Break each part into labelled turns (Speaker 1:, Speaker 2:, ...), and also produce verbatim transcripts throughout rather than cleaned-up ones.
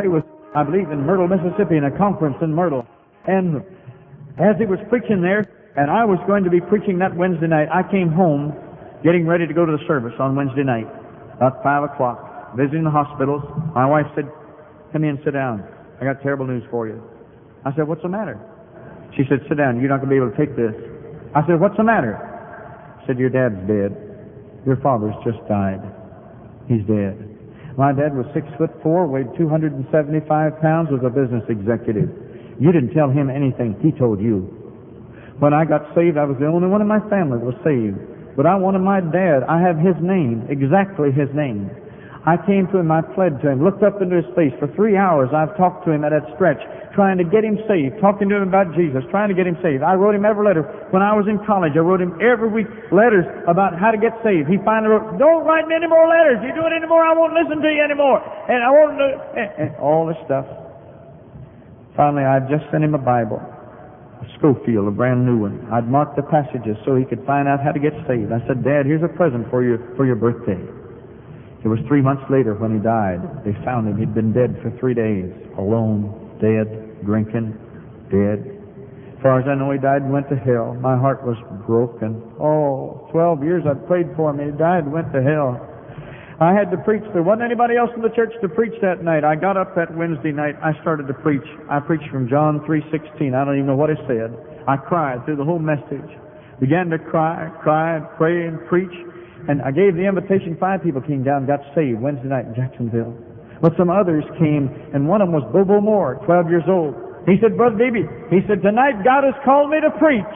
Speaker 1: He was, I believe, in Myrtle, Mississippi, in a conference in Myrtle. And as he was preaching there, and I was going to be preaching that Wednesday night, I came home getting ready to go to the service on Wednesday night, about five o'clock, visiting the hospitals. My wife said, "Come in, sit down. I got terrible news for you." I said, "What's the matter?" She said, "Sit down. You're not going to be able to take this." I said, "What's the matter?" She said, "Your dad's dead. Your father's just died. He's dead." My dad was six foot four, weighed two hundred seventy-five pounds, was a business executive. You didn't tell him anything. He told you. When I got saved, I was the only one in my family that was saved. But I wanted my dad. I have his name, exactly his name. I came to him, I pled to him, looked up into his face. For three hours I've talked to him at that stretch, trying to get him saved, talking to him about Jesus, trying to get him saved. I wrote him every letter. When I was in college, I wrote him every week letters about how to get saved. He finally wrote, "Don't write me any more letters. You do it anymore, I won't listen to you anymore." And I won't do and, and all this stuff. Finally, I'd just sent him a Bible, a Schofield, a brand new one. I'd marked the passages so he could find out how to get saved. I said, "Dad, here's a present for you for your birthday." It was three months later when he died. They found him. He'd been dead for three days. Alone, dead, drinking, dead. As far as I know, he died and went to hell. My heart was broken. Oh, twelve years I prayed for him. He died and went to hell. I had to preach. There wasn't anybody else in the church to preach that night. I got up that Wednesday night. I started to preach. I preached from John three sixteen. I don't even know what it said. I cried through the whole message. Began to cry, cry, and pray, and preach. And I gave the invitation. Five people came down and got saved Wednesday night in Jacksonville. But some others came, and one of them was Bobo Moore, twelve years old. He said, "Brother Davy," he said, "tonight God has called me to preach."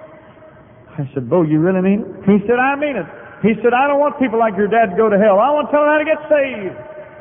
Speaker 1: I said, "Bo, you really mean it?" He said, "I mean it." He said, "I don't want people like your dad to go to hell. I want to tell them how to get saved."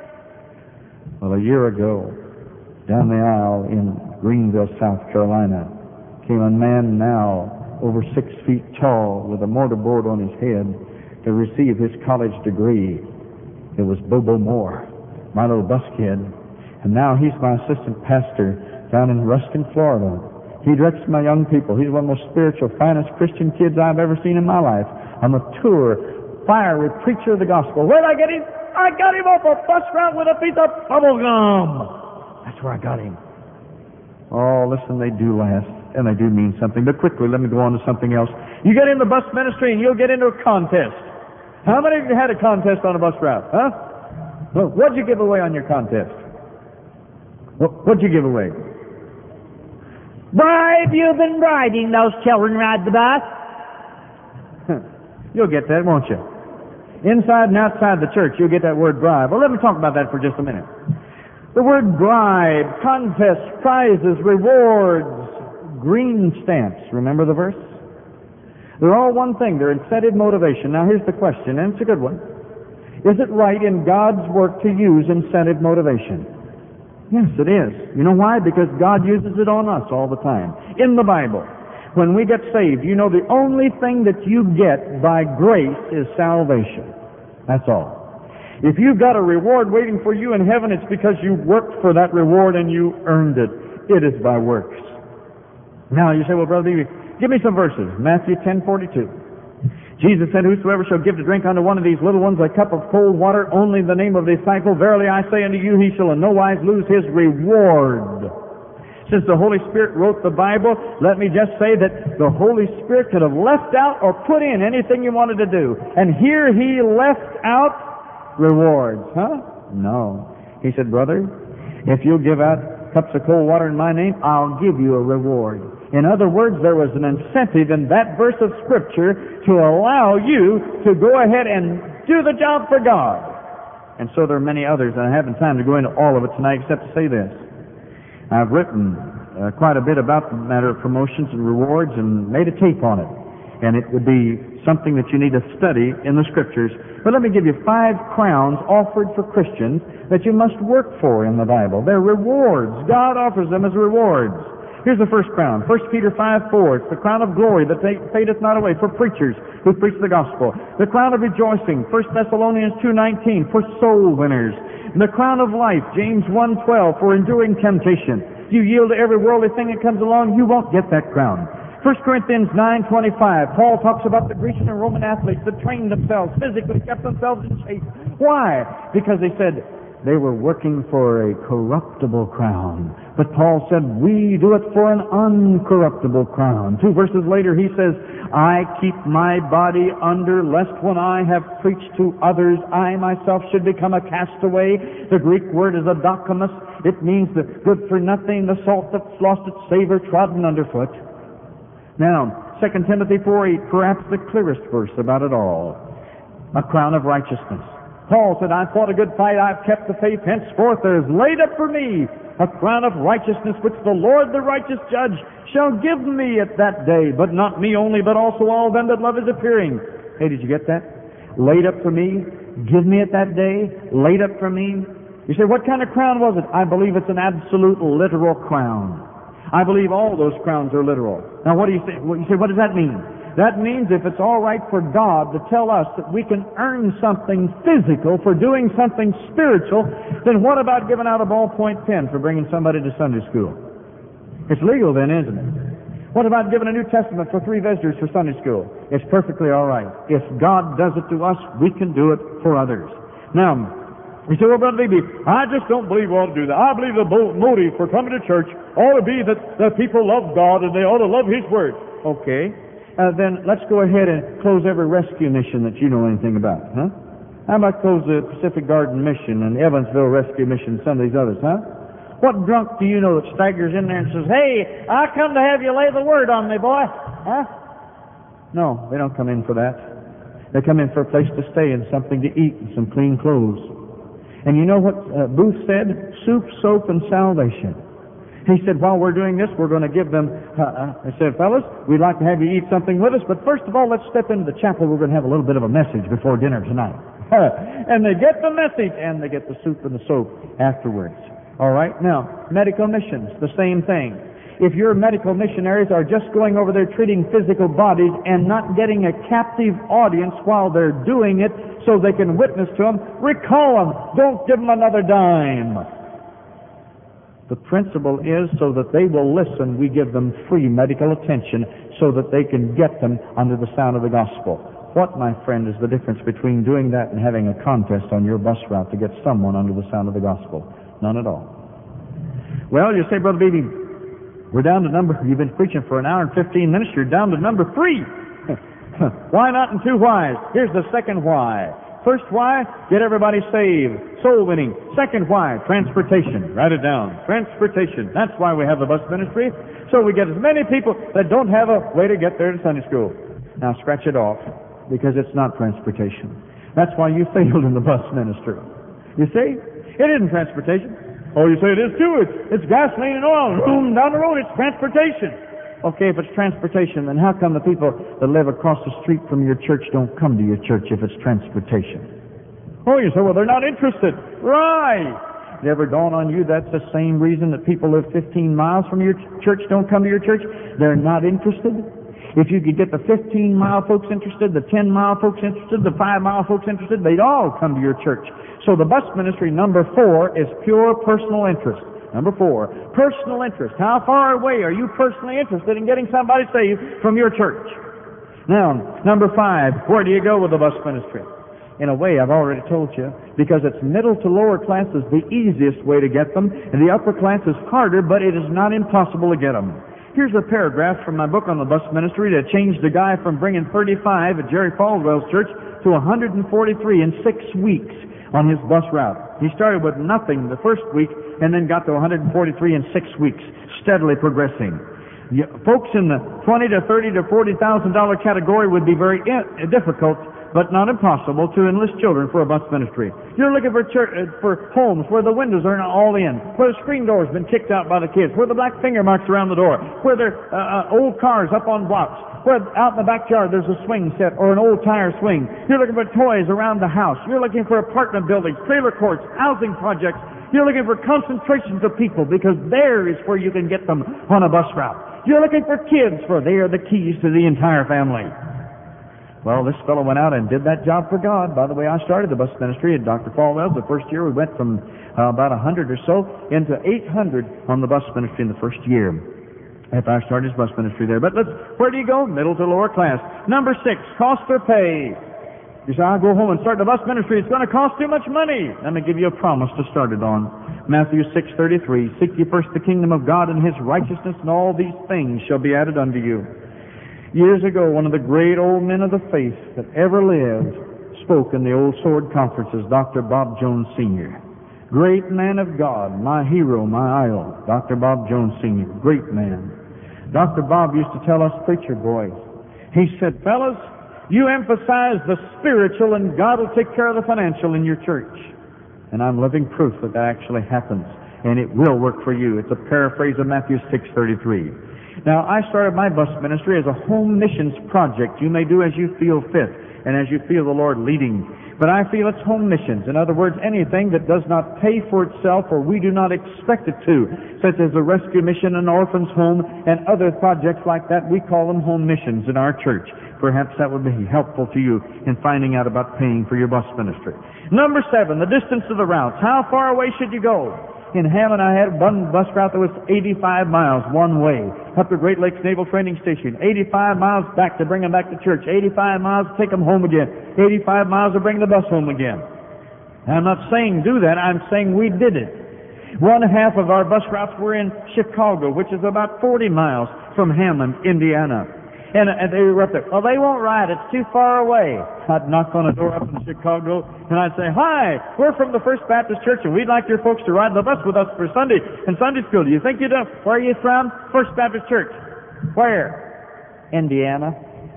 Speaker 1: Well, a year ago, down the aisle in Greenville, South Carolina, came a man now over six feet tall with a mortarboard on his head to receive his college degree. It was Bobo Moore, my little bus kid. And now he's my assistant pastor down in Ruskin, Florida. He directs my young people. He's one of the most spiritual, finest Christian kids I've ever seen in my life. A mature, fiery preacher of the gospel. Where'd I get him? I got him off a bus route with a piece of bubble gum. That's where I got him. Oh, listen, they do last, and they do mean something. But quickly, let me go on to something else. You get in the bus ministry, and you'll get into a contest. How many of you had a contest on a bus route? Huh? Well, what'd you give away on your contest? What'd you give away?
Speaker 2: Bribe, you've been bribing those children ride the bus.
Speaker 1: You'll get that, won't you? Inside and outside the church, you'll get that word bribe. Well, let me talk about that for just a minute. The word bribe, contests, prizes, rewards, green stamps. Remember the verse? They're all one thing. They're incentive motivation. Now, here's the question, and it's a good one. Is it right in God's work to use incentive motivation? Yes, it is. You know why? Because God uses it on us all the time. In the Bible, when we get saved, you know the only thing that you get by grace is salvation. That's all. If you've got a reward waiting for you in heaven, it's because you worked for that reward and you earned it. It is by works. Now, you say, "Well, Brother Davy, give me some verses." Matthew ten forty-two. Jesus said, "Whosoever shall give to drink unto one of these little ones a cup of cold water, only in the name of the disciple, verily I say unto you, he shall in no wise lose his reward." Since the Holy Spirit wrote the Bible, let me just say that the Holy Spirit could have left out or put in anything you wanted to do. And here he left out rewards. Huh? No. He said, "Brother, if you'll give out cups of cold water in my name, I'll give you a reward." In other words, there was an incentive in that verse of Scripture to allow you to go ahead and do the job for God. And so there are many others, and I haven't time to go into all of it tonight except to say this. I've written uh, quite a bit about the matter of promotions and rewards and made a tape on it. And it would be something that you need to study in the Scriptures. But let me give you five crowns offered for Christians that you must work for in the Bible. They're rewards. God offers them as rewards. Here's the first crown, First Peter five four. It's the crown of glory that fadeth not away for preachers who preach the gospel. The crown of rejoicing, First Thessalonians two nineteen, for soul winners. And the crown of life, James one twelve, for enduring temptation. If you yield to every worldly thing that comes along, you won't get that crown. First Corinthians nine twenty-five, Paul talks about the Grecian and Roman athletes that trained themselves, physically kept themselves in shape. Why? Because they said, they were working for a corruptible crown. But Paul said, we do it for an uncorruptible crown. Two verses later he says, I keep my body under, lest when I have preached to others, I myself should become a castaway. The Greek word is a dokimus. It means the good for nothing, the salt that's lost its savor, trodden underfoot. Now, Second Timothy four eight, perhaps the clearest verse about it all. A crown of righteousness. Paul said, I've fought a good fight, I've kept the faith, henceforth there is laid up for me a crown of righteousness, which the Lord, the righteous judge, shall give me at that day, but not me only, but also all them that love his appearing. Hey, did you get that? Laid up for me, give me at that day, laid up for me. You say, what kind of crown was it? I believe it's an absolute literal crown. I believe all those crowns are literal. Now, what do you say? You say, what does that mean? That means if it's all right for God to tell us that we can earn something physical for doing something spiritual, then what about giving out a ballpoint pen for bringing somebody to Sunday school? It's legal then, isn't it? What about giving a New Testament for three visitors for Sunday school? It's perfectly all right. If God does it to us, we can do it for others. Now, you say, well, Brother Beebe, I just don't believe we ought to do that. I believe the motive for coming to church ought to be that, that people love God and they ought to love His Word. Okay. Uh, then let's go ahead and close every rescue mission that you know anything about, huh? How about close the Pacific Garden Mission and Evansville Rescue Mission, some of these others, huh? What drunk do you know that staggers in there and says, hey, I come to have you lay the word on me, boy? Huh? No, they don't come in for that. They come in for a place to stay and something to eat and some clean clothes. And you know what uh, Booth said? Soup, soap, and salvation. He said, while we're doing this, we're going to give them, uh, I said, fellas, we'd like to have you eat something with us, but first of all, let's step into the chapel. We're going to have a little bit of a message before dinner tonight. And they get the message, and they get the soup and the soap afterwards. All right? Now, medical missions, the same thing. If your medical missionaries are just going over there treating physical bodies and not getting a captive audience while they're doing it so they can witness to them, recall them. Don't give them another dime. The principle is so that they will listen, we give them free medical attention so that they can get them under the sound of the gospel. What, my friend, is the difference between doing that and having a contest on your bus route to get someone under the sound of the gospel? None at all. Well, you say, Brother Beebe, we're down to number, you've been preaching for an hour and fifteen minutes, you're down to number three. Why not in two whys? Here's the second why. First why? Get everybody saved. Soul winning. Second why? Transportation. Write it down. Transportation. That's why we have the bus ministry. So we get as many people that don't have a way to get there to Sunday school. Now scratch it off, because it's not transportation. That's why you failed in the bus ministry. You see? It isn't transportation. Oh, you say it is too. It's, it's gasoline and oil. Boom, down the road, it's transportation. Okay, if it's transportation, then how come the people that live across the street from your church don't come to your church if it's transportation? Oh, you say, well, they're not interested. Right. Did it ever dawn on you that's the same reason that people live fifteen miles from your church don't come to your church? They're not interested. If you could get the fifteen-mile folks interested, the ten-mile folks interested, the five-mile folks interested, they'd all come to your church. So the bus ministry, number four, is pure personal interest. Number four, personal interest. How far away are you personally interested in getting somebody saved from your church? Now, number five, where do you go with the bus ministry? In a way, I've already told you, because it's middle to lower class is the easiest way to get them, and the upper class is harder, but it is not impossible to get them. Here's a paragraph from my book on the bus ministry that changed a guy from bringing thirty-five at Jerry Falwell's church to one hundred forty-three in six weeks on his bus route. He started with nothing the first week and then got to one hundred forty-three in six weeks, steadily progressing. You, folks in the twenty to thirty to forty thousand dollar category would be very in, difficult, but not impossible, to enlist children for a bus ministry. You're looking for church, uh, for homes where the windows are not all in, where the screen door's been kicked out by the kids, where the black finger marks around the door, where there are uh, uh, old cars up on blocks, where out in the backyard there's a swing set or an old tire swing. You're looking for toys around the house. You're looking for apartment buildings, trailer courts, housing projects. You're looking for concentrations of people, because there is where you can get them on a bus route. You're looking for kids, for they are the keys to the entire family. Well, this fellow went out and did that job for God. By the way, I started the bus ministry at Doctor Falwell's. The first year we went from uh, about one hundred or so into eight hundred on the bus ministry in the first year. After I started his bus ministry there. But let's, where do you go? Middle to lower class. Number six, cost or pay. You say, I'll go home and start the bus ministry. It's going to cost too much money. Let me give you a promise to start it on. Matthew six thirty-three, seek ye first the kingdom of God and His righteousness, and all these things shall be added unto you. Years ago, one of the great old men of the faith that ever lived spoke in the Old Sword Conferences, Doctor Bob Jones Senior Great man of God, my hero, my idol, Doctor Bob Jones Senior Great man. Doctor Bob used to tell us preacher boys, he said, fellas, you emphasize the spiritual and God will take care of the financial in your church. And I'm living proof that that actually happens. And it will work for you. It's a paraphrase of Matthew six thirty-three. Now, I started my bus ministry as a home missions project. You may do as you feel fit and as you feel the Lord leading. But I feel it's home missions. In other words, anything that does not pay for itself or we do not expect it to, such as a rescue mission, an orphan's home, and other projects like that, we call them home missions in our church. Perhaps that would be helpful to you in finding out about paying for your bus ministry. Number seven, the distance of the routes. How far away should you go? In Hammond, I had one bus route that was eighty-five miles one way, up to Great Lakes Naval Training Station. eighty-five miles back to bring them back to church. eighty-five miles to take them home again. eighty-five miles to bring the bus home again. I'm not saying do that. I'm saying we did it. One half of our bus routes were in Chicago, which is about forty miles from Hammond, Indiana. And, and they were up there. Well, they won't ride. It's too far away. I'd knock on a door up in Chicago, and I'd say, hi, we're from the First Baptist Church, and we'd like your folks to ride the bus with us for Sunday and Sunday school. Do you think you'd do? Where are you from? First Baptist Church. Where? Indiana.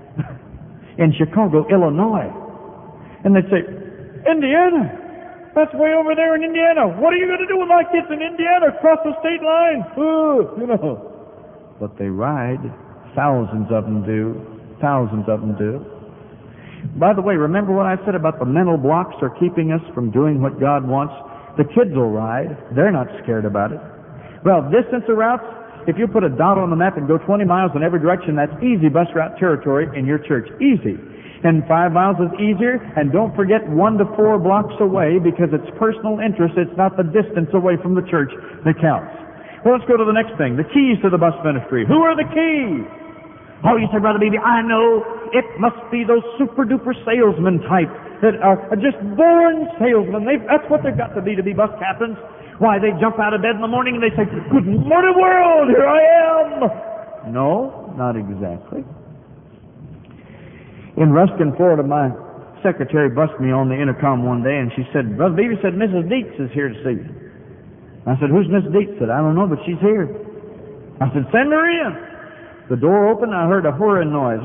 Speaker 1: In Chicago, Illinois. And they'd say, Indiana? That's way over there in Indiana. What are you going to do with my kids in Indiana across the state line? Ooh, you know. But they ride. Thousands of them do. Thousands of them do. By the way, remember what I said about the mental blocks are keeping us from doing what God wants? The kids will ride. They're not scared about it. Well, distance of routes, if you put a dot on the map and go twenty miles in every direction, that's easy bus route territory in your church. Easy. And five miles is easier. And don't forget one to four blocks away, because it's personal interest. It's not the distance away from the church that counts. Well, let's go to the next thing. The keys to the bus ministry. Who are the keys? Oh, you say, Brother Beebe, I know. It must be those super-duper salesman type that are just born salesmen. They've, that's what they've got to be to be bus captains. Why, they jump out of bed in the morning and they say, good morning, world, here I am. No, not exactly. In Ruskin, Florida, my secretary bussed me on the intercom one day, and she said, Brother Beebe said, Missus Dietz is here to see you. I said, who's Miss Dietz? I said, I don't know, but she's here. I said, send her in. The door opened, I heard a whirring noise.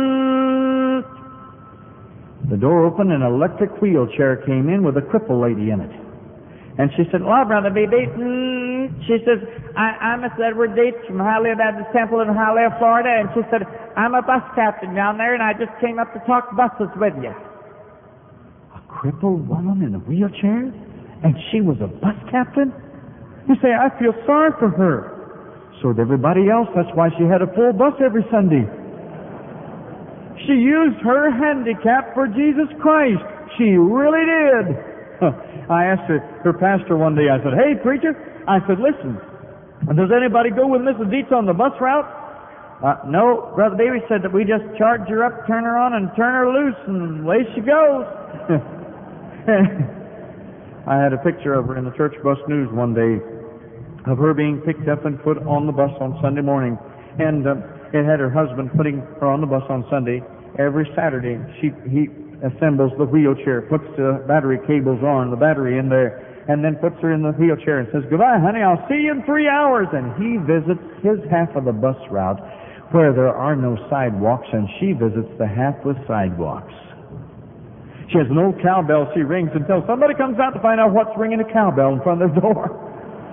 Speaker 1: The door opened, and an electric wheelchair came in with a crippled lady in it. And she said, well, Brother Beebe, mm, she says, I, I'm Miss Edward Dietz from Hialeah Baptist Temple in Hialeah, Florida, and she said, I'm a bus captain down there, and I just came up to talk buses with you. A crippled woman in a wheelchair? And she was a bus captain? You say, I feel sorry for her. So did everybody else. That's why she had a full bus every Sunday. She used her handicap for Jesus Christ. She really did. I asked her, her pastor one day, I said, hey, preacher, I said, listen, does anybody go with Missus Dietz on the bus route? Uh, no, Brother Beebe said that we just charge her up, turn her on, and turn her loose, and away she goes. I had a picture of her in the Church Bus News one day, of her being picked up and put on the bus on Sunday morning. And uh, it had her husband putting her on the bus on Sunday. Every Saturday, she he assembles the wheelchair, puts the battery cables on, the battery in there, and then puts her in the wheelchair and says, goodbye, honey, I'll see you in three hours. And he visits his half of the bus route where there are no sidewalks, and she visits the half with sidewalks. She has an old cowbell she rings until somebody comes out to find out what's ringing a cowbell in front of their door.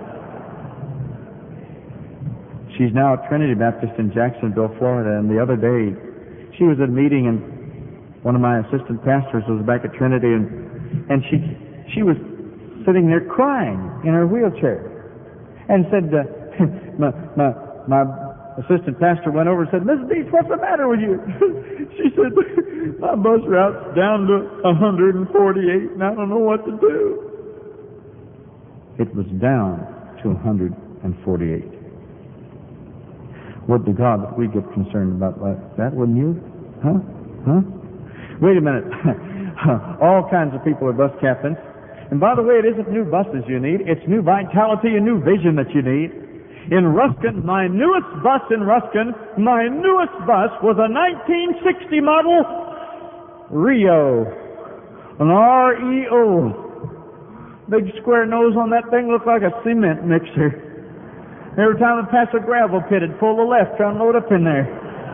Speaker 1: She's now at Trinity Baptist in Jacksonville, Florida, and the other day she was at a meeting, and one of my assistant pastors was back at Trinity, and, and she she was sitting there crying in her wheelchair, and said, uh, my, my, my assistant pastor went over and said, Missus Dietz, what's the matter with you? She said, my bus route's down to one hundred forty-eight, and I don't know what to do. It was down to one hundred forty-eight. Would to God that we get concerned about that, wouldn't you? Huh? Huh? Wait a minute. All kinds of people are bus captains. And by the way, it isn't new buses you need. It's new vitality and new vision that you need. In Ruskin, my newest bus in Ruskin, my newest bus was a nineteen sixty model Rio. An R E O. Big square nose on that thing looked like a cement mixer. Every time I passed a gravel pit, it'd pull the left, try and load up in there.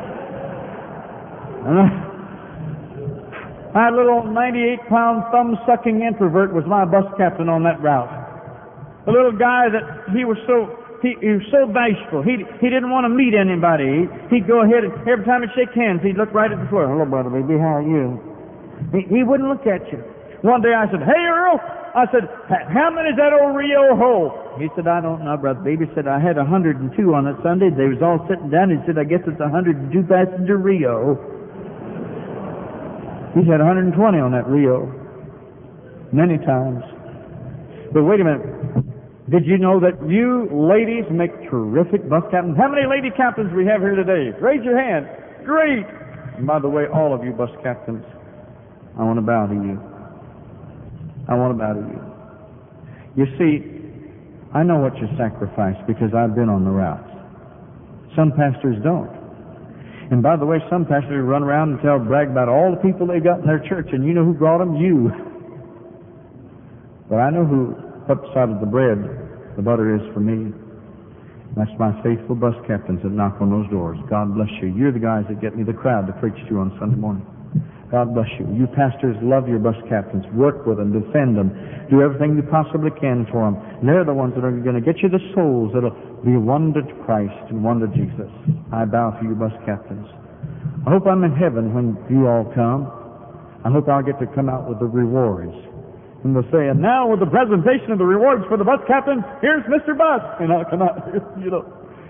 Speaker 1: And I, I had a little ninety-eight pound thumb-sucking introvert was my bus captain on that route. A little guy that he was so he, he was so bashful. He he didn't want to meet anybody. He, he'd go ahead and every time he'd shake hands, he'd look right at the floor. Hello, brother, baby, how are you? He, he wouldn't look at you. One day I said, hey, Earl. I said, how many does that old Rio hold? He said, I don't know, brother. Baby said, I had one hundred two on it Sunday. They was all sitting down. He said, I guess it's a one hundred two passenger Rio. He had one hundred twenty on that Rio. Many times. But wait a minute. Did you know that you ladies make terrific bus captains? How many lady captains we have here today? Raise your hand. Great. And by the way, all of you bus captains, I want to bow to you. I want to bow to you. You see, I know what you sacrifice because I've been on the routes. Some pastors don't. And by the way, some pastors run around and tell, brag about all the people they got in their church, and you know who brought them? You. But I know who what side of the bread the butter is for me. That's my faithful bus captains that knock on those doors. God bless you. You're the guys that get me the crowd to preach to on Sunday morning. God bless you. You pastors love your bus captains. Work with them. Defend them. Do everything you possibly can for them. And they're the ones that are going to get you the souls that will be one to Christ and one to Jesus. I bow to you bus captains. I hope I'm in heaven when you all come. I hope I'll get to come out with the rewards. And they'll say, and now with the presentation of the rewards for the bus captain, here's Mister Bus. And I'll come out, you know,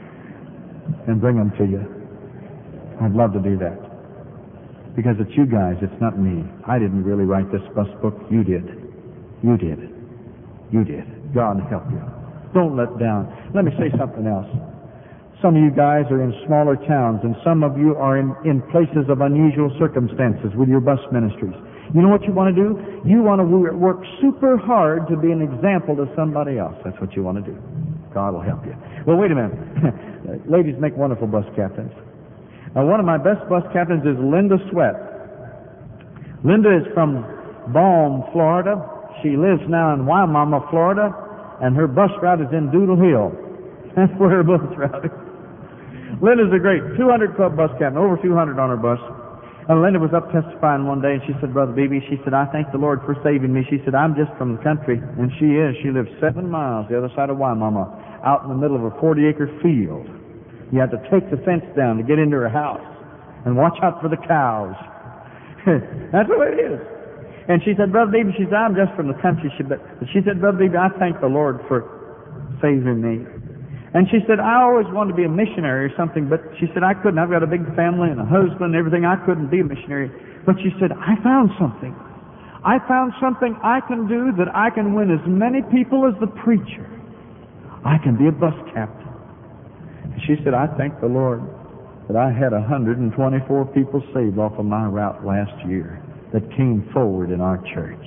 Speaker 1: and bring them to you. I'd love to do that. Because it's you guys, it's not me. I didn't really write this bus book. You did. You did. You did. God help you. Don't let down. Let me say something else. Some of you guys are in smaller towns, and some of you are in, in places of unusual circumstances with your bus ministries. You know what you want to do? You want to work super hard to be an example to somebody else. That's what you want to do. God will help you. Well, wait a minute. Ladies make wonderful bus captains. Now, one of my best bus captains is Linda Sweat. Linda is from Balm, Florida. She lives now in Wimauma, Florida, and her bus route is in Doodle Hill. That's where her bus route is. Linda's a great two hundred club bus captain, over two hundred on her bus. And Linda was up testifying one day, and she said, Brother Beebe, she said, I thank the Lord for saving me. She said, I'm just from the country. And she is. She lives seven miles the other side of Wimauma, out in the middle of a forty-acre field. You had to take the fence down to get into her house and watch out for the cows. That's the way it is. And she said, Brother Beebe, she said, I'm just from the country. She, but she said, Brother Beebe, I thank the Lord for saving me. And she said, I always wanted to be a missionary or something, but she said, I couldn't. I've got a big family and a husband and everything. I couldn't be a missionary. But she said, I found something. I found something I can do that I can win as many people as the preacher. I can be a bus captain. She said, I thank the Lord that I had one hundred twenty-four people saved off of my route last year that came forward in our church.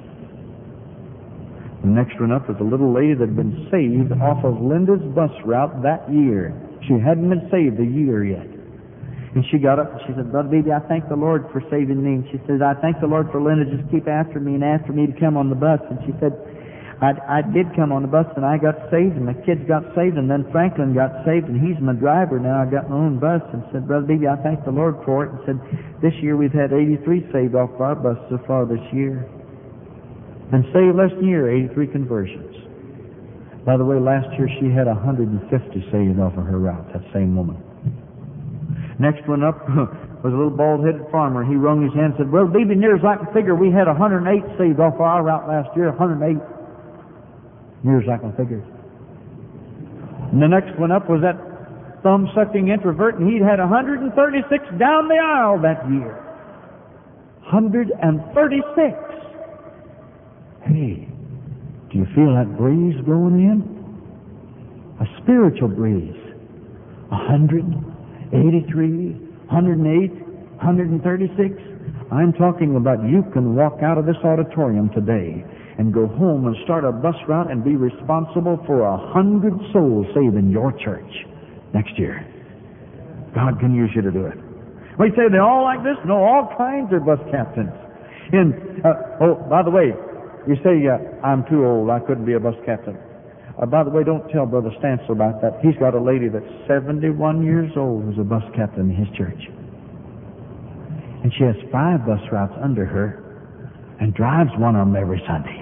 Speaker 1: The next one up was a little lady that had been saved off of Linda's bus route that year. She hadn't been saved a year yet. And she got up and she said, Brother Beebe, I thank the Lord for saving me. And she said, I thank the Lord for Linda. Just keep after me and after me to come on the bus. And she said, I, I did come on the bus, and I got saved, and my kids got saved, and then Franklin got saved, and he's my driver now. I got my own bus, and said, Brother Beebe, I thank the Lord for it. And said, this year we've had eighty-three saved off of our bus so far this year. And saved less than a year, eighty-three conversions. By the way, last year she had one hundred fifty saved off of her route, that same woman. Next one up was a little bald-headed farmer. He wrung his hand and said, well, Beebe, near as I can figure, we had one hundred eight saved off of our route last year, one hundred eight. Near as I can figure. And the next one up was that thumb-sucking introvert, and he'd had one hundred thirty-six down the aisle that year. one hundred thirty-six. Hey, do you feel that breeze blowing in? A spiritual breeze. one hundred eighty-three, one hundred eight, one hundred thirty-six. I'm talking about you can walk out of this auditorium today and go home and start a bus route and be responsible for a hundred souls saved in your church next year. God can use you to do it. Well, you say, they all like this? No, all kinds are bus captains. In, uh, oh, by the way, you say, uh, I'm too old, I couldn't be a bus captain. Uh, by the way, don't tell Brother Stancil about that. He's got a lady that's seventy-one years old who's a bus captain in his church. And she has five bus routes under her and drives one of them every Sunday.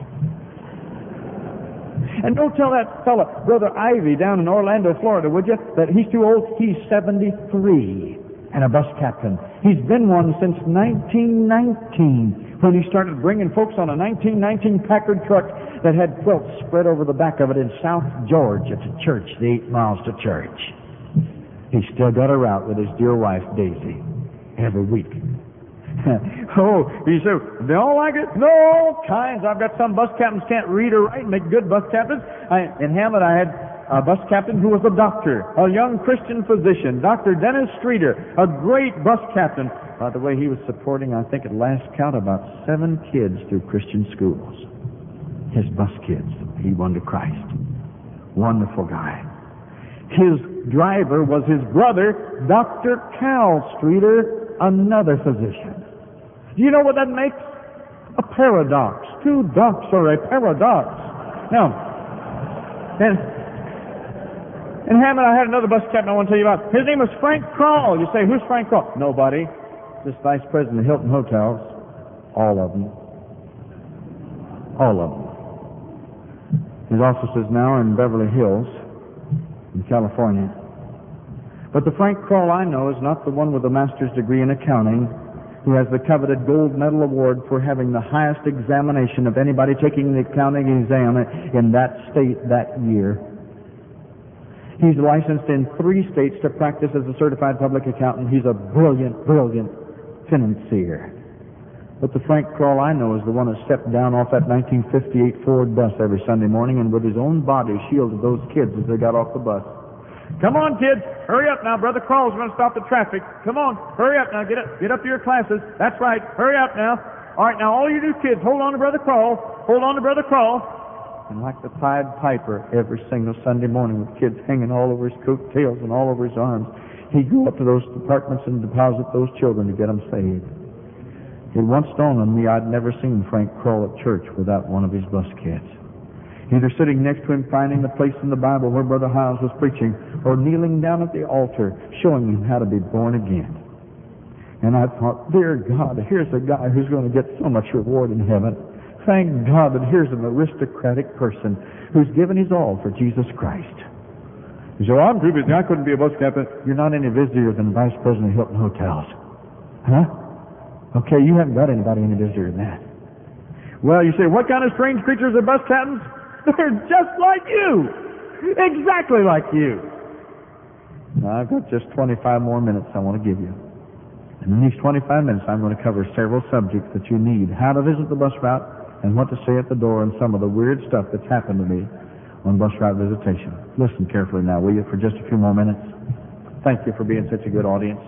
Speaker 1: And don't tell that fella, Brother Ivy, down in Orlando, Florida, would you, that he's too old. He's seventy-three and a bus captain. He's been one since nineteen nineteen, when he started bringing folks on a nineteen nineteen Packard truck that had quilts spread over the back of it in South Georgia to church, the eight miles to church. He's still got a route with his dear wife, Daisy, every week. Oh, you say, they all like it? No, all kinds. I've got some bus captains can't read or write and make good bus captains. I, in Hammond, I had a bus captain who was a doctor, a young Christian physician, Doctor Dennis Streeter, a great bus captain. By the way, he was supporting, I think at last count, about seven kids through Christian schools. His bus kids, he won to Christ. Wonderful guy. His driver was his brother, Doctor Cal Streeter, another physician. Do you know what that makes? A paradox. Two docs are a paradox. Now, and in Hammond, I had another bus captain I want to tell you about. His name was Frank Kroll. You say, who's Frank Kroll? Nobody. Just vice president of Hilton Hotels. All of them. All of them. His office is now in Beverly Hills, in California. But the Frank Kroll I know is not the one with a master's degree in accounting, who has the coveted gold medal award for having the highest examination of anybody taking the accounting exam in that state that year. He's licensed in three states to practice as a certified public accountant. He's a brilliant, brilliant financier. But the Frank Kroll I know is the one that stepped down off that nineteen fifty-eight Ford bus every Sunday morning and with his own body shielded those kids as they got off the bus. Come on, kids. Hurry up now. Brother Kroll's going to stop the traffic. Come on. Hurry up now. Get up. Get up to your classes. That's right. Hurry up now. All right, now all you new kids, hold on to Brother Kroll. Hold on to Brother Kroll. And like the Pied Piper, every single Sunday morning with kids hanging all over his coattails and all over his arms, he'd go up to those departments and deposit those children to get them saved. It once dawned on me I'd never seen Frank Kroll at church without one of his bus kids. Either sitting next to him finding the place in the Bible where Brother Hiles was preaching, or kneeling down at the altar showing him how to be born again. And I thought, dear God, here's a guy who's going to get so much reward in heaven. Thank God that here's an aristocratic person who's given his all for Jesus Christ. You say, well, I'm too busy. I couldn't be a bus captain. You're not any busier than Vice President of Hilton Hotels. Huh? Okay, you haven't got anybody any busier than that. Well, you say, what kind of strange creatures are bus captains? They're just like you. Exactly like you. Now, I've got just twenty-five more minutes I want to give you. And in these twenty-five minutes, I'm going to cover several subjects that you need. How to visit the bus route, and what to say at the door, and some of the weird stuff that's happened to me on bus route visitation. Listen carefully now, will you, for just a few more minutes? Thank you for being such a good audience.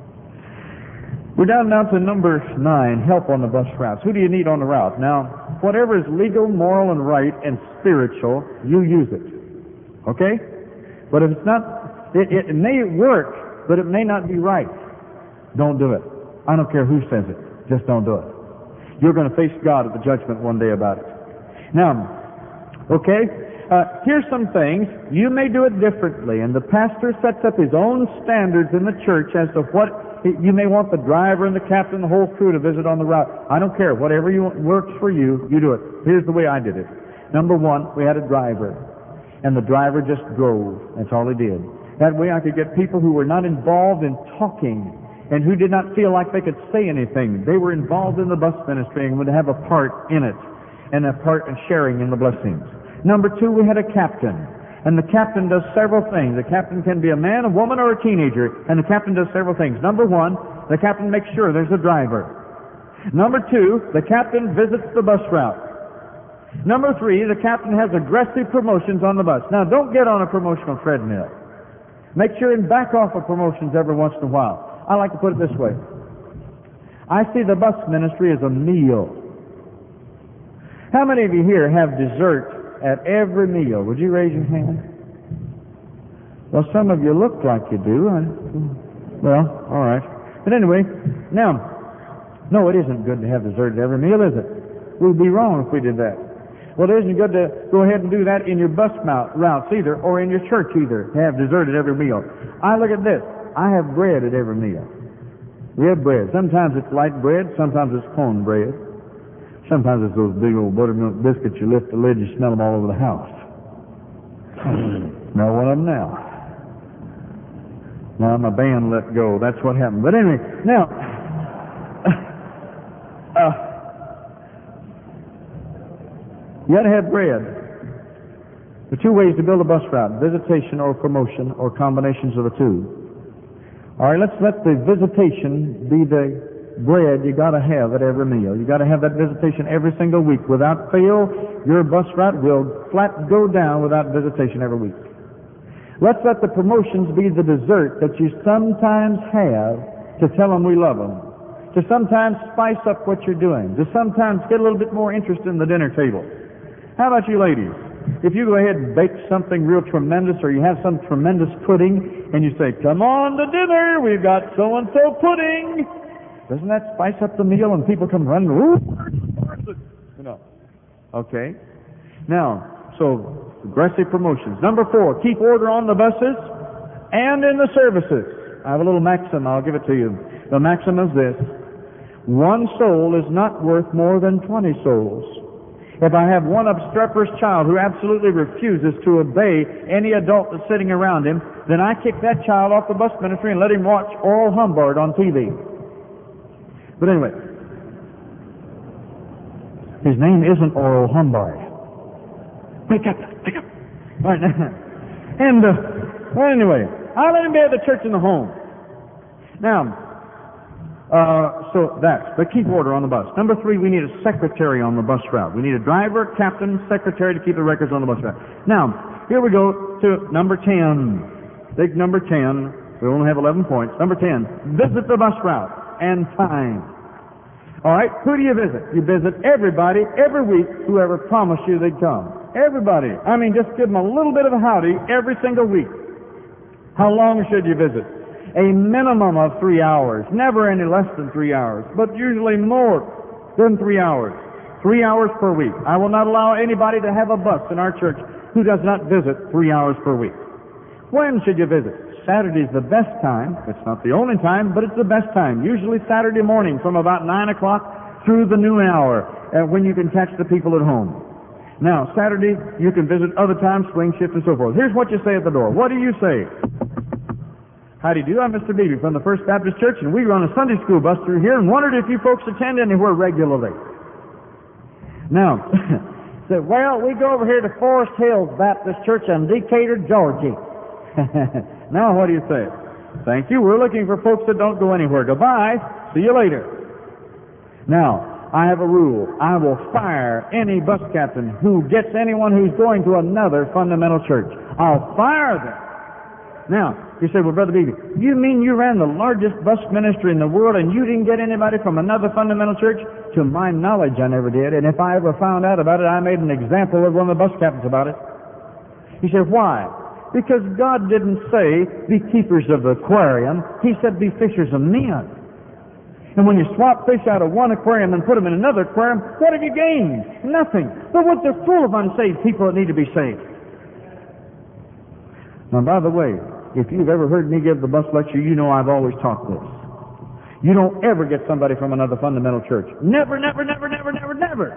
Speaker 1: We're down now to number nine, help on the bus routes. Who do you need on the route? Now, whatever is legal, moral, and right, and spiritual, you use it. Okay? But if it's not, it, it may work, but it may not be right. Don't do it. I don't care who says it. Just don't do it. You're going to face God at the judgment one day about it. Now, okay, uh, here's some things. You may do it differently, and the pastor sets up his own standards in the church as to what you may want the driver and the captain, the whole crew to visit on the route. I don't care. Whatever you want, works for you, you do it. Here's the way I did it. Number one, we had a driver, and the driver just drove. That's all he did. That way I could get people who were not involved in talking and who did not feel like they could say anything. They were involved in the bus ministry and would have a part in it and a part in sharing in the blessings. Number two, we had a captain. And the captain does several things. The captain can be a man, a woman, or a teenager. And the captain does several things. Number one, the captain makes sure there's a driver. Number two, the captain visits the bus route. Number three, the captain has aggressive promotions on the bus. Now, don't get on a promotional treadmill. Make sure and back off of promotions every once in a while. I like to put it this way. I see the bus ministry as a meal. How many of you here have dessert at every meal? Would you raise your hand? Well, some of you look like you do. I, well, all right. But anyway, now, no, it isn't good to have dessert at every meal, is it? We'd be wrong if we did that. Well, it isn't good to go ahead and do that in your bus routes either, or in your church either, to have dessert at every meal. I look at this. I have bread at every meal. We have bread. Sometimes it's light bread, sometimes it's corn bread. Sometimes it's those big old buttermilk biscuits. You lift the lid, you smell them all over the house. Smell one of them now. Now my band let go. That's what happened. But anyway, now, uh, you got to have bread. There are two ways to build a bus route: visitation or promotion, or combinations of the two. All right, let's let the visitation be the bread you got to have at every meal. You got to have that visitation every single week. Without fail, your bus route will flat go down without visitation every week. Let's let the promotions be the dessert that you sometimes have to tell them we love them, to sometimes spice up what you're doing, to sometimes get a little bit more interest in the dinner table. How about you ladies? If you go ahead and bake something real tremendous, or you have some tremendous pudding, and you say, "Come on to dinner, we've got so-and-so pudding," doesn't that spice up the meal and people come running? Ooh, you know. Okay. Now, so aggressive promotions. Number four, keep order on the buses and in the services. I have a little maxim. I'll give it to you. The maxim is this: one soul is not worth more than twenty souls. If I have one obstreperous child who absolutely refuses to obey any adult that's sitting around him, then I kick that child off the bus ministry and let him watch Oral Humbard on T V. But anyway, his name isn't Oral Humbard. Wake up, wake up. All right, and uh, well, anyway, I'll let him be at the church in the home. Now, uh, so that's, but keep order on the bus. Number three, we need a secretary on the bus route. We need a driver, captain, secretary to keep the records on the bus route. Now, here we go to number ten. Big number ten. We only have eleven points. Number ten, visit the bus route and time. All right, who do you visit? You visit everybody every week, whoever promised you they'd come. Everybody. I mean, just give them a little bit of a howdy every single week. How long should you visit? A minimum of three hours. Never any less than three hours, but usually more than three hours. Three hours per week. I will not allow anybody to have a bus in our church who does not visit three hours per week. When should you visit? Saturday's the best time. It's not the only time, but it's the best time. Usually Saturday morning from about nine o'clock through the noon hour, uh, when you can catch the people at home. Now, Saturday, you can visit other times, swing shift and so forth. Here's what you say at the door. What do you say? How do you do? I'm Mister Beebe from the First Baptist Church, and we run a Sunday school bus through here and wondered if you folks attend anywhere regularly. Now, say, well, we go over here to Forest Hills Baptist Church in Decatur, Georgia. Now, what do you say? Thank you. We're looking for folks that don't go anywhere. Goodbye. See you later. Now, I have a rule. I will fire any bus captain who gets anyone who's going to another fundamental church. I'll fire them. Now, you say, well, Brother Beebe, you mean you ran the largest bus ministry in the world and you didn't get anybody from another fundamental church? To my knowledge, I never did. And if I ever found out about it, I made an example of one of the bus captains about it. He said, why? Because God didn't say, be keepers of the aquarium. He said, be fishers of men. And when you swap fish out of one aquarium and put them in another aquarium, what have you gained? Nothing. But what's a full of unsaved people that need to be saved? Now, by the way, if you've ever heard me give the bus lecture, you know I've always taught this. You don't ever get somebody from another fundamental church. Never, never, never, never, never, never.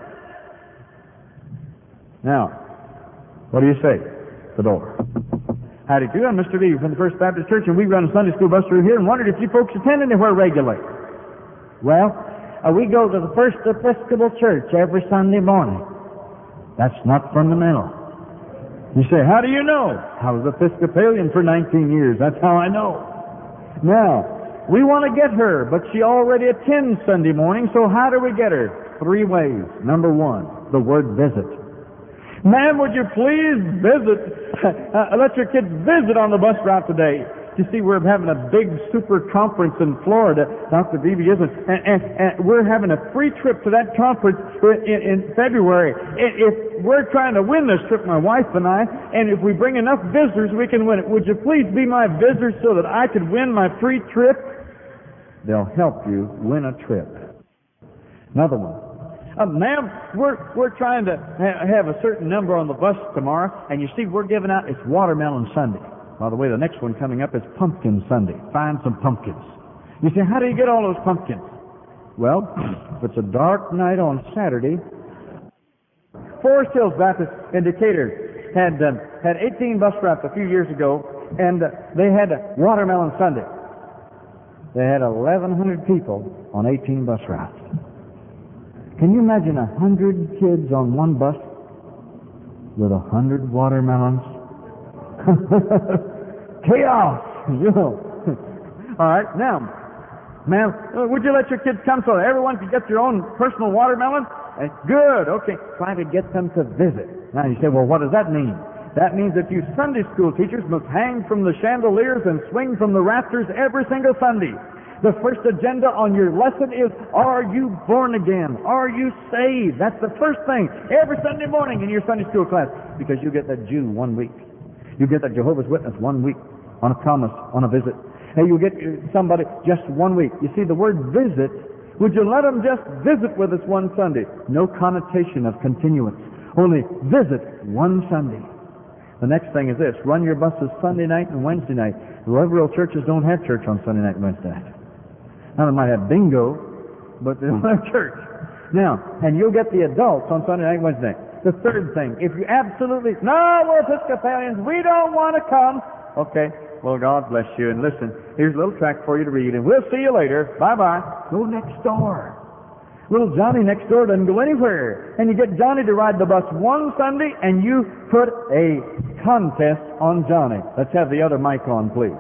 Speaker 1: Now, what do you say? The door. How do you do? I'm Mister Beebe from the First Baptist Church, and we run a Sunday school bus through here and wondered if you folks attend anywhere regularly. Well, uh, we go to the First Episcopal Church every Sunday morning. That's not fundamental. You say, how do you know? I was Episcopalian for nineteen years. That's how I know. Now, we want to get her, but she already attends Sunday morning, so how do we get her? Three ways. Number one, the word visit. Ma'am, would you please visit? Uh, let your kids visit on the bus route today. You see, we're having a big super conference in Florida, Doctor Beebe isn't, and, and, and we're having a free trip to that conference in, in February. If we're trying to win this trip, my wife and I, and if we bring enough visitors, we can win it. Would you please be my visitor so that I could win my free trip? They'll help you win a trip. Another one. Uh, ma'am, we're, we're trying to ha- have a certain number on the bus tomorrow, and you see, we're giving out, it's Watermelon Sunday. By the way, the next one coming up is Pumpkin Sunday. Find some pumpkins. You say, how do you get all those pumpkins? Well, if it's a dark night on Saturday, Forest Hills Baptist in Decatur had, uh, had eighteen bus routes a few years ago, and uh, they had a Watermelon Sunday. They had eleven hundred people on eighteen bus routes. Can you imagine a hundred kids on one bus with a hundred watermelons? Chaos! You know. All right, now, ma'am, would you let your kids come so that everyone can get their own personal watermelon? Uh, good, okay. Try to get them to visit. Now you say, well, what does that mean? That means that you Sunday school teachers must hang from the chandeliers and swing from the rafters every single Sunday. The first agenda on your lesson is, are you born again? Are you saved? That's the first thing every Sunday morning in your Sunday school class, because you get that Jew one week. You get that Jehovah's Witness one week on a promise, on a visit. Hey, you get somebody just one week. You see, the word visit, would you let them just visit with us one Sunday? No connotation of continuance. Only visit one Sunday. The next thing is this: run your buses Sunday night and Wednesday night. Revival churches don't have church on Sunday night and Wednesday night. Now, they might have bingo, but they don't have church. Now, and you'll get the adults on Sunday night and Wednesday night. The third thing, if you absolutely, no, we're Episcopalians, we don't want to come. Okay, well, God bless you. And listen, here's a little tract for you to read, and we'll see you later. Bye-bye. Go next door. Little Johnny next door doesn't go anywhere. And you get Johnny to ride the bus one Sunday, and you put a contest on Johnny. Let's have the other mic on, please.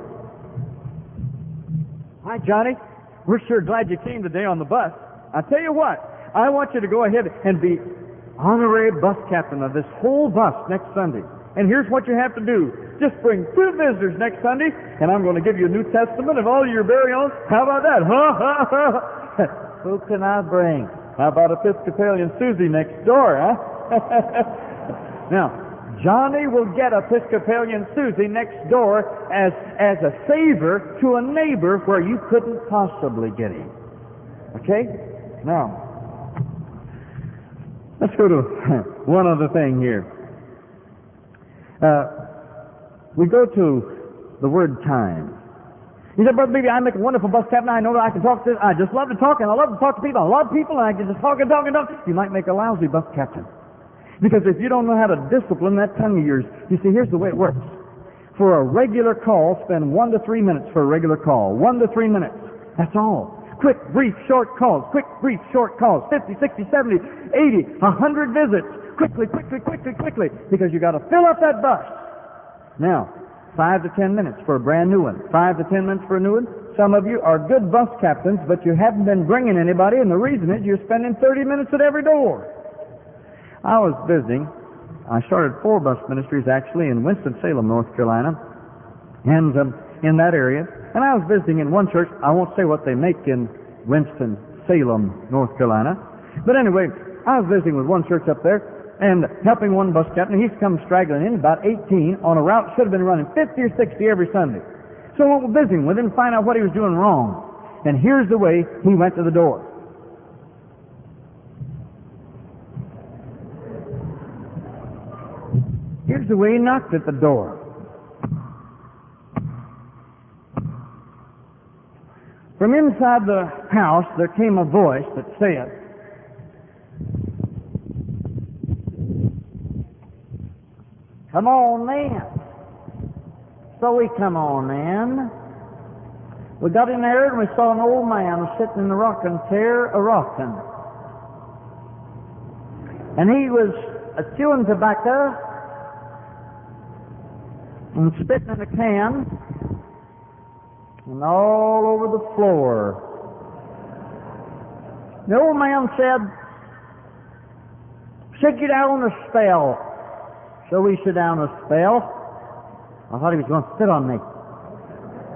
Speaker 1: Hi, Johnny. We're sure glad you came today on the bus. I tell you what, I want you to go ahead and be honorary bus captain of this whole bus next Sunday. And here's what you have to do. Just bring two visitors next Sunday, and I'm going to give you a New Testament of all your very own. How about that? Ha, ha, ha. Who can I bring? How about Episcopalian Susie next door, huh? Now, Johnny will get Episcopalian Susie next door as, as a favor to a neighbor where you couldn't possibly get him. Okay? Now, let's go to one other thing here. Uh, we go to the word time. You said, Brother Beebe, I make a wonderful bus captain. I know that I can talk to, I just love to talk, and I love to talk to people. I love people, and I can just talk and talk and talk. You might make a lousy bus captain. Because if you don't know how to discipline that tongue of yours, you see, here's the way it works. For a regular call, spend one to three minutes for a regular call. One to three minutes. That's all. Quick, brief, short calls. Quick, brief, short calls. fifty, sixty, seventy, eighty, one hundred visits. Quickly, quickly, quickly, quickly. Because you got to fill up that bus. Now, five to ten minutes for a brand new one. Five to ten minutes for a new one. Some of you are good bus captains, but you haven't been bringing anybody, and the reason is you're spending thirty minutes at every door. I was visiting. I started four bus ministries, actually, in Winston-Salem, North Carolina, and um, in that area. And I was visiting in one church. I won't say what they make in Winston-Salem, North Carolina. But anyway, I was visiting with one church up there and helping one bus captain. He's come straggling in, about eighteen, on a route should have been running fifty or sixty every Sunday. So I went visiting with him to find out what he was doing wrong. And here's the way he went to the door. Here's the way he knocked at the door. From inside the house there came a voice that said, "Come on in." So we come on in. We got in there and we saw an old man sitting in the rocking chair a-rocking. And he was chewing tobacco and spitting in a can, and all over the floor. The old man said, "Sit you down a spell." So we sit down a spell. I thought he was going to spit on me.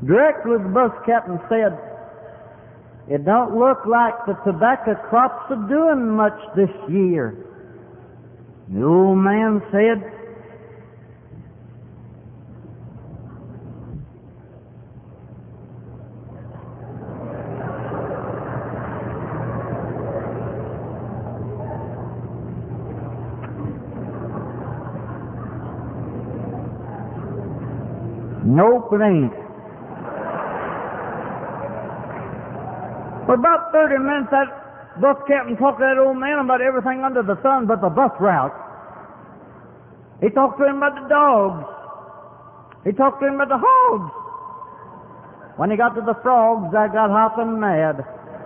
Speaker 3: Directly the bus captain said, "It don't look like the tobacco crops are doing much this year." The old man said, "Nope, it ain't." For about thirty minutes, that bus captain talked to that old man about everything under the sun but the bus route. He talked to him about the dogs. He talked to him about the hogs. When he got to the frogs, I got hopping mad.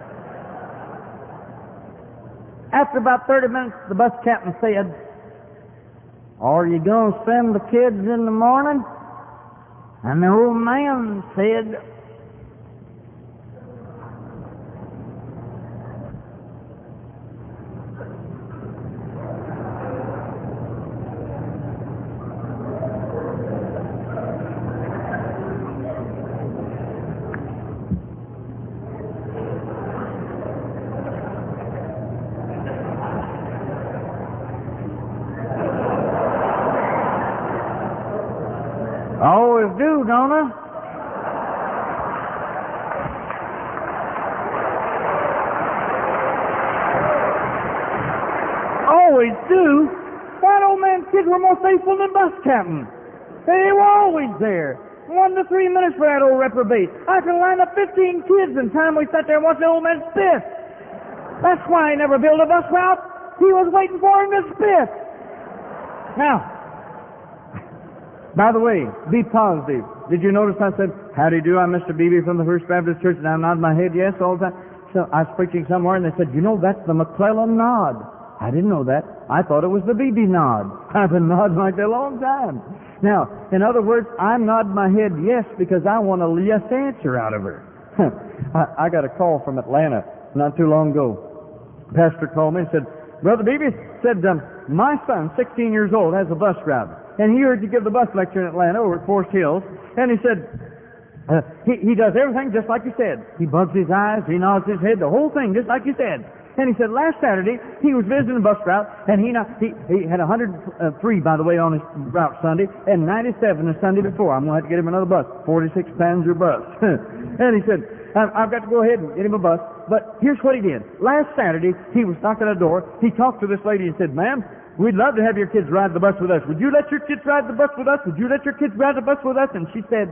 Speaker 3: After about thirty minutes, the bus captain said, "Are you going to send the kids in the morning?" And the old man said, "I always do, don't I?" Always do? That old man's kids were more faithful than bus captain. They were always there. One to three minutes for that old reprobate. I could line up fifteen kids in time we sat there and watched the old man spit. That's why he never built a bus route. He was waiting for him to spit. Now, by the way, be positive. Did you notice I said, "Howdy do, I'm Mister Beebe from the First Baptist Church," and I nodded my head yes all the time? So I was preaching somewhere, and they said, "You know, that's the McClellan nod." I didn't know that. I thought it was the Beebe nod. I've been nodding like that a long time. Now, in other words, I nod my head yes because I want a yes answer out of her. I, I got a call from Atlanta not too long ago. Pastor called me and said, "Brother Beebe," said, um, "my son, sixteen years old, has a bus route. And he heard you give the bus lecture in Atlanta over at Forest Hills. And he said, uh, he, he does everything just like you said. He bugs his eyes, he nods his head, the whole thing just like you said." And he said last Saturday he was visiting the bus route, and he not, he, he had one hundred three, by the way, on his route Sunday, and ninety-seven the Sunday before. I'm going to have to get him another bus, forty-six Panzer bus. And he said, "I've got to go ahead and get him a bus." But here's what he did. Last Saturday he was knocking at the door. He talked to this lady and said, "Ma'am, we'd love to have your kids ride the bus with us. Would you let your kids ride the bus with us? Would you let your kids ride the bus with us?" And she said,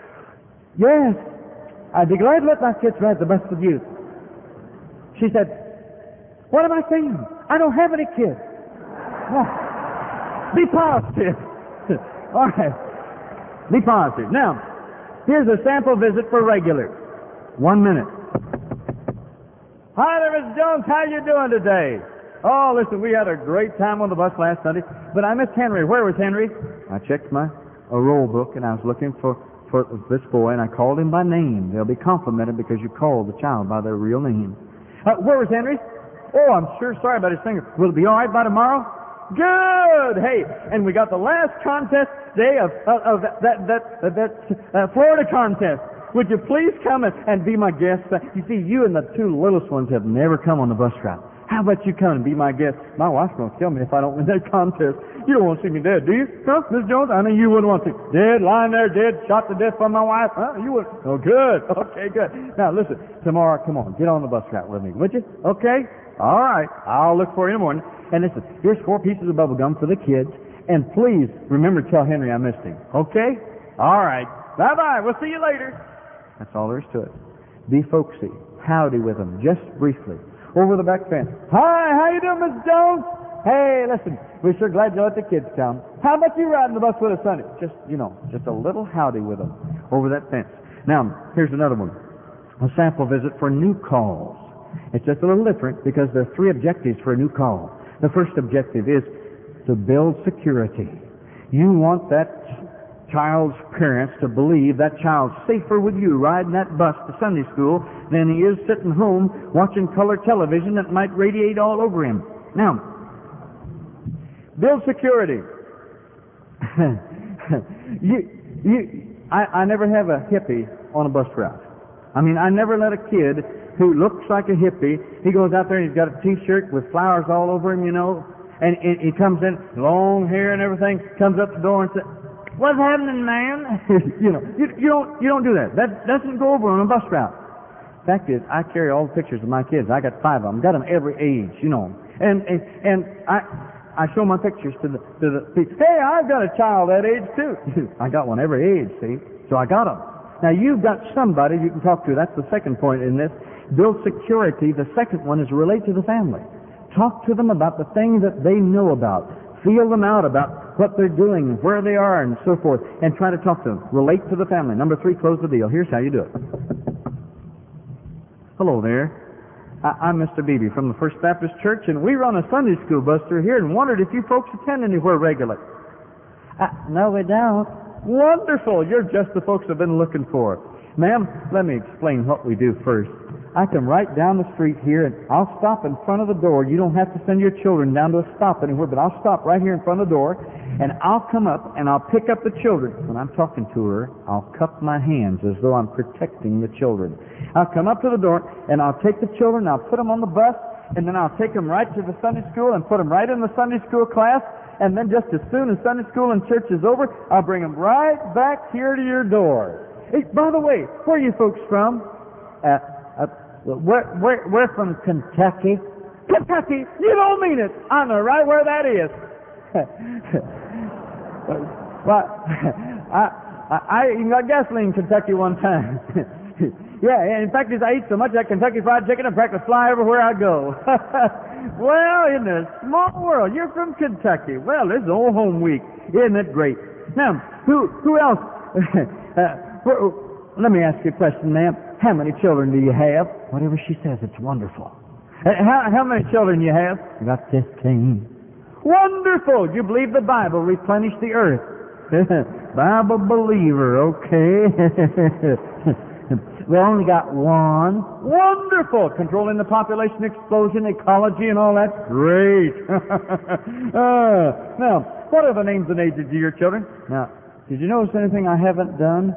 Speaker 3: "Yes, I'd be glad to let my kids ride the bus with you." She said, "What am I saying? I don't have any kids." Oh, be positive. All right. Be positive. Now, here's a sample visit for regulars. One minute. "Hi there, Missus Jones. How you doing today?" "Oh, listen, we had a great time on the bus last Sunday, but I missed Henry." "Where was Henry?" I checked my a roll book, and I was looking for, for this boy, and I called him by name. They'll be complimented because you called the child by their real name. Uh, "where was Henry?" "Oh, I'm sure sorry about his finger. Will it be all right by tomorrow?" "Good." Hey, and we got the last contest day of, of, of that that that, uh, that uh, Florida contest. Would you please come and, and be my guest? You see, you and the two littlest ones have never come on the bus route. How about you come and be my guest? My wife's going to kill me if I don't win that contest. You don't want to see me dead, do you? Huh, Miss Jones? I mean, you wouldn't want to. Dead, lying there, dead, shot to death by my wife? Huh? You wouldn't. Oh, good. Okay, good. Now, listen, tomorrow, come on, get on the bus route with me, would you? Okay? All right. I'll look for you in the morning. And listen, here's four pieces of bubble gum for the kids. And please remember to tell Henry I missed him. Okay? All right. Bye-bye. We'll see you later. That's all there is to it. Be folksy. Howdy with them, just briefly. Over the back fence. "Hi, how you doing, Missus Jones?" "Hey, listen, we're sure glad you let the kids come. How about you riding the bus with us Sunday?" Just, you know, just a little howdy with them over that fence. Now, here's another one. A sample visit for new calls. It's just a little different because there are three objectives for a new call. The first objective is to build security. You want that child's parents to believe that child's safer with you riding that bus to Sunday school than he is sitting home watching color television that might radiate all over him. Now, build security. you, you,
Speaker 1: I, I never have a hippie on a bus route. I mean, I never let a kid who looks like a hippie, he goes out there and he's got a T-shirt with flowers all over him, you know, and, and he comes in, long hair and everything, comes up the door and says, "What's happening, man?" you know, you, you don't you don't do that. That doesn't go over on a bus route. Fact is, I carry all the pictures of my kids. I got five of them. Got them every age, you know. And and, and I I show my pictures to the to the people. Hey, I've got a child that age too. I got one every age, see. So I got them. Now you've got somebody you can talk to. That's the second point in this. Build security. The second one is relate to the family. Talk to them about the things that they know about. Feel them out about what they're doing, where they are, and so forth, and try to talk to them. Relate to the family. Number three, close the deal. Here's how you do it. Hello there. I, I'm Mister Beebe from the First Baptist Church, and we run a Sunday school bus through here and wondered if you folks attend anywhere regularly.
Speaker 2: Uh, no, we don't.
Speaker 1: Wonderful. You're just the folks I've been looking for. Ma'am, let me explain what we do first. I come right down the street here, and I'll stop in front of the door. You don't have to send your children down to a stop anywhere, but I'll stop right here in front of the door, and I'll come up, and I'll pick up the children. When I'm talking to her, I'll cup my hands as though I'm protecting the children. I'll come up to the door, and I'll take the children, I'll put them on the bus, and then I'll take them right to the Sunday school and put them right in the Sunday school class, and then just as soon as Sunday school and church is over, I'll bring them right back here to your door. Hey, by the way, where are you folks from? Uh, uh, we're, we're, we're from Kentucky. Kentucky? You don't mean it. I know right where that is. Well, I, I, I even got gasoline in Kentucky one time. Yeah, in fact, I ate so much of that Kentucky Fried Chicken, I practically fly everywhere I go. Well, in a small world, you're from Kentucky. Well, this is old home week. Isn't it great? Now, who who else? uh, who, let me ask you a question, ma'am. How many children do you have? Whatever she says, it's wonderful. Uh, how, how many children do you have?
Speaker 2: About fifteen.
Speaker 1: Wonderful! You believe the Bible replenished the earth. Bible believer, okay.
Speaker 2: We only got one.
Speaker 1: Wonderful! Controlling the population explosion, ecology, and all that. Great! uh, now, what are the names and ages of your children? Now, did you notice anything I haven't done?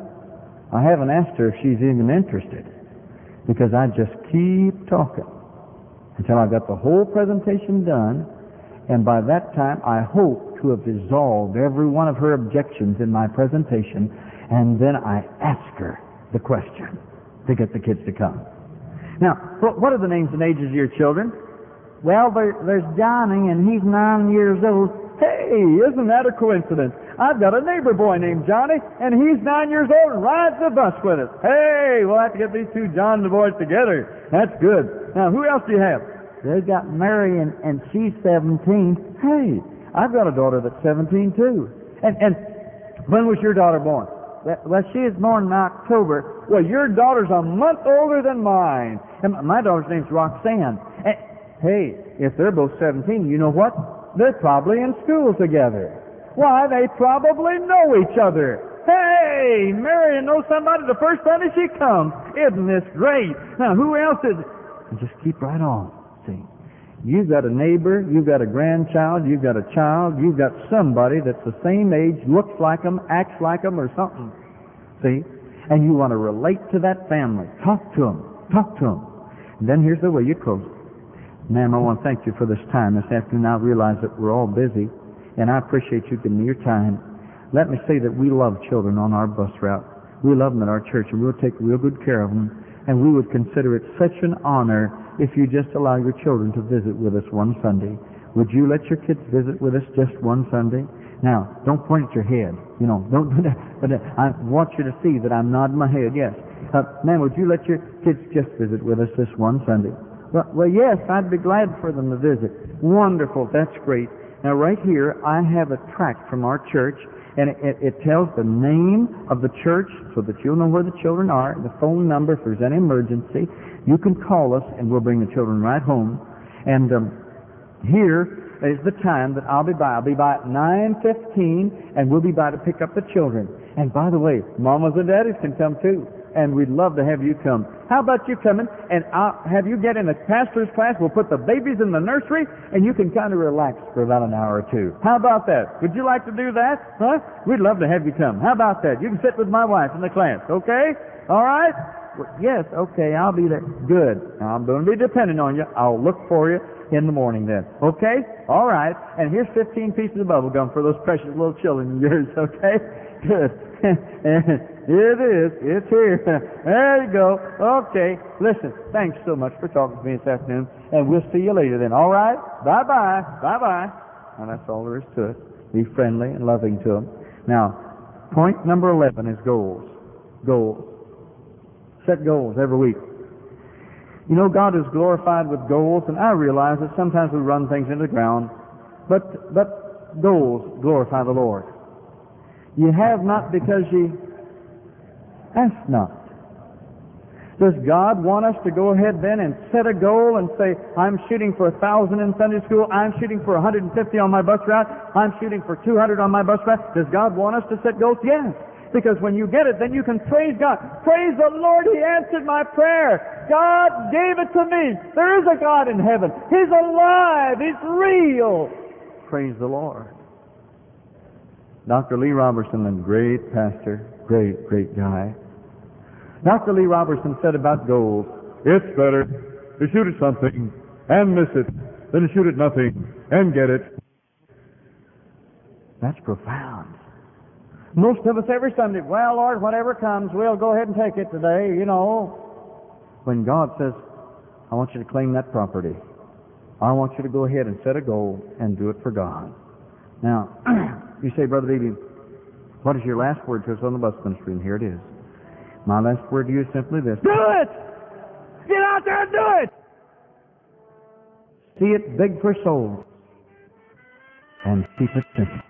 Speaker 1: I haven't asked her if she's even interested, because I just keep talking until I've got the whole presentation done, and by that time I hope to have resolved every one of her objections in my presentation, and then I ask her the question to get the kids to come. Now, what are the names and ages of your children?
Speaker 2: Well, there, there's Johnny, and he's nine years old.
Speaker 1: Hey, isn't that a coincidence? I've got a neighbor boy named Johnny, and he's nine years old and rides the bus with us. Hey, we'll have to get these two John boys together. That's good. Now, who else do you have?
Speaker 2: They've got Mary, and, and she's seventeen.
Speaker 1: Hey, I've got a daughter that's seventeen, too. And, and when was your daughter born?
Speaker 2: Well, she was born in October.
Speaker 1: Well, your daughter's a month older than mine. And my daughter's name's Roxanne. And, hey, if they're both seventeen, you know what? They're probably in school together. Why, they probably know each other. Hey, Mary knows somebody the first Sunday she comes. Isn't this great? Now, who else is... Just keep right on. See, you've got a neighbor, you've got a grandchild, you've got a child, you've got somebody that's the same age, looks like them, acts like them, or something. See? And you want to relate to that family. Talk to them. Talk to them. And then here's the way you close it. Ma'am, I want to thank you for this time this afternoon. I realize that we're all busy, and I appreciate you giving me your time. Let me say that we love children on our bus route. We love them at our church, and we'll take real good care of them. And we would consider it such an honor if you just allow your children to visit with us one Sunday. Would you let your kids visit with us just one Sunday? Now, don't point at your head. You know, don't do that. But I want you to see that I'm nodding my head, yes. Uh, ma'am, would you let your kids just visit with us this one Sunday? Well, well, yes, I'd be glad for them to visit. Wonderful, that's great. Now, right here, I have a tract from our church, and it, it, it tells the name of the church so that you'll know where the children are, the phone number if there's any emergency. You can call us, and we'll bring the children right home. And um, here is the time that I'll be by. I'll be by at nine fifteen, and we'll be by to pick up the children. And by the way, mamas and daddies can come too. and we'd love to have you come. How about you coming, and I'll have you get in a pastor's class. We'll put the babies in the nursery, and you can kind of relax for about an hour or two. How about that? Would you like to do that? Huh? We'd love to have you come. How about that? You can sit with my wife in the class, okay? All right? Well, yes, okay, I'll be there. Good. Now, I'm going to be dependent on you. I'll look for you in the morning then. Okay? All right. And here's fifteen pieces of bubble gum for those precious little children of yours, okay? Good. Here it is. It's here. There you go. Okay. Listen, thanks so much for talking to me this afternoon, and we'll see you later then. All right? Bye-bye. Bye-bye. And that's all there is to it. Be friendly and loving to them. Now, point number eleven is goals. Goals. Set goals every week. You know, God is glorified with goals, and I realize that sometimes we run things into the ground, but, but goals glorify the Lord. You have not because ye ask not. Does God want us to go ahead then and set a goal and say, I'm shooting for a thousand in Sunday school, I'm shooting for one hundred fifty on my bus route, I'm shooting for two hundred on my bus route? Does God want us to set goals? Yes. Because when you get it, then you can praise God. Praise the Lord, He answered my prayer. God gave it to me. There is a God in heaven. He's alive. He's real. Praise the Lord. Doctor Lee Robertson, a great pastor, great, great guy. Doctor Lee Robertson said about goals, it's better to shoot at something and miss it than to shoot at nothing and get it. That's profound. Most of us every Sunday, well, Lord, whatever comes, we'll go ahead and take it today, you know. When God says, I want you to claim that property. I want you to go ahead and set a goal and do it for God. Now, you say, Brother Beebe, what is your last word to us on the bus ministry? And here it is. My last word to you is simply this. Do it! Get out there and do it! See it big for souls. And keep it simple.